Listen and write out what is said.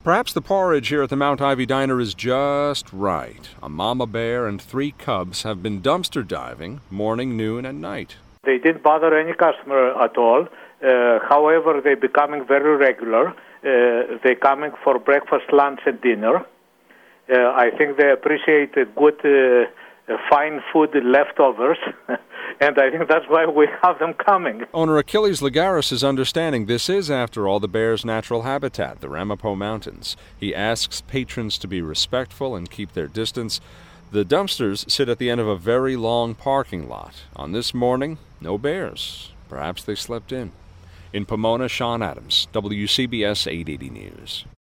Perhaps the porridge here at the Mount Ivy Diner is just right. A mama bear and 3 cubs have been dumpster diving morning, noon, and night. They didn't bother any customer at all. However, they're becoming very regular. They're coming for breakfast, lunch, and dinner. I think they appreciate good, fine food leftovers, and I think that's why we have them coming. Owner Achilles Lagaris is understanding this is, after all, the bear's natural habitat, the Ramapo Mountains. He asks patrons to be respectful and keep their distance. The dumpsters sit at the end of a very long parking lot. On this morning, no bears. Perhaps they slept in. In Pomona, Sean Adams, WCBS 880 News.